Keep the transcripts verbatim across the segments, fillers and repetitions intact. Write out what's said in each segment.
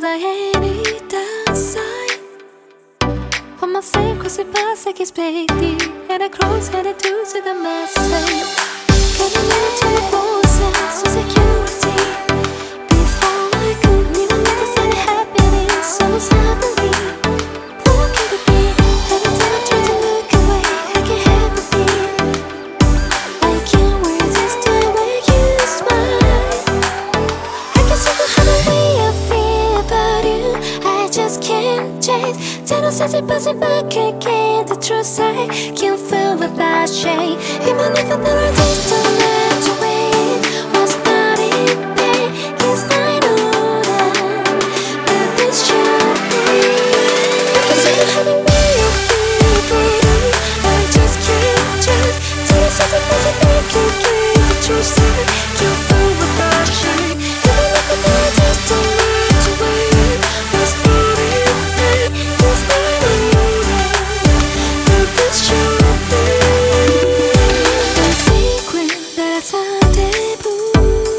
'cause I hate it outside. Put my secrets in plastic is baby, and I close headed to see the message. Getting into the forces of security. Before I could even necessarily happening so suddenly. Look at the beat, every time I try to look away, I can't help but feel. I can't resist the way you smile. I can see the other way I feel about you. I just can't change. Tell says it passing back again. The truth I can't feel without shame. Even if I never taste too much away, was not in pain. Yes, I know that, but this should be. I can see the other way I feel about you. I just can't change. Tell says it passing back again. The truth I can't feel without shame. Even if I never taste too much away, was not in pain. Yes, I know that, but this should be. The secret that I taboo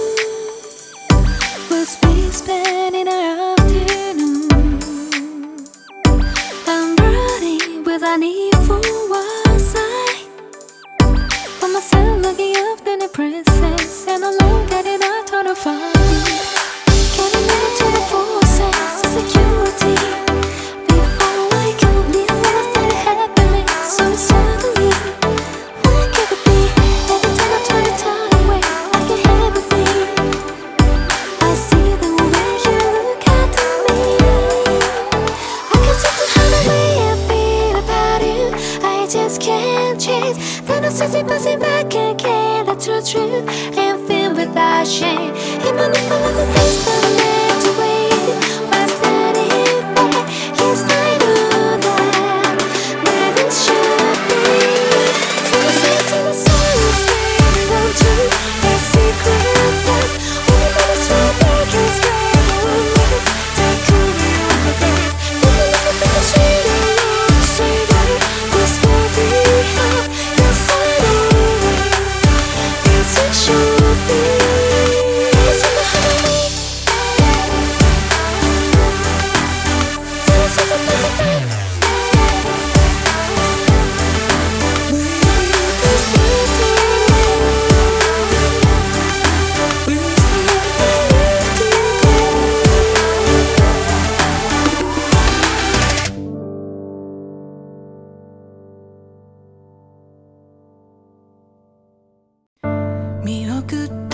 was we spent in our afternoon. I'm running with a need for one side. For myself looking up in the princess, and alone getting out on a fight. Getting into the forces of security. Before I could even understand it happening so suddenly. What could it be? Every time I try to turn away, I can't help but feel. I see the way you look at me. I can see the other way I feel about you. I just can't change. Then I see it passing back again. That's the truth. And feel without shame. Even if I love the place that I meant to wait, was not in there. Yes, I know that, but it should be. So I say to the sun, standing on to a secret place. Only when it's right back and scared no one knows. Take away all the bad. Even if I think it's straight along, straight out, this will be up. Yes, I know that, yes, it should be. It's in the heart of me. Tell us what's up, what's up, babe. This will do.見送って